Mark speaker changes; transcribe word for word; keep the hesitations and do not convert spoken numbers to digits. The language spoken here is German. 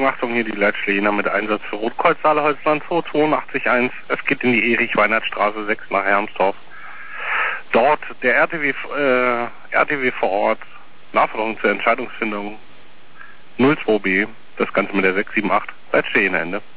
Speaker 1: Achtung, Achtung, hier die Leitstelle mit Einsatz für Rotkreuz Saale-Holzland zwei zwei acht eins. Es geht in die Erich-Weinert-Straße sechs nach Hermsdorf. Dort der R T W, äh, R T W vor Ort, Nachforderung zur Entscheidungsfindung null zwei B, das Ganze mit der sechs sieben acht. Leitstelle Ende.